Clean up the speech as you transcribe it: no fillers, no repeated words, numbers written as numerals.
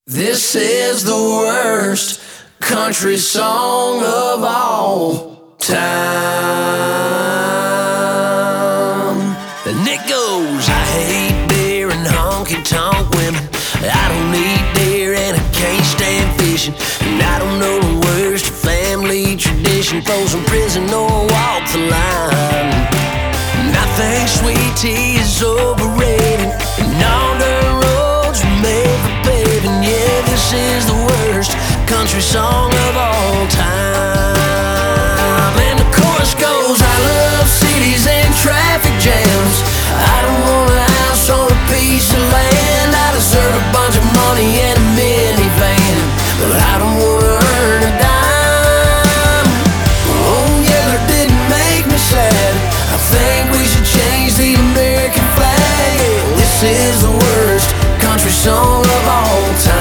This is the worst country song of all time. And it goes, I hate beer and honky-tonk women. I don't eat deer and I can't stand fishing. And I don't know the worst family tradition, frozen prison or walk the line. And I think sweet tea is overrated, and all the roads were made for paving. Yeah, this is the worst country song of all time.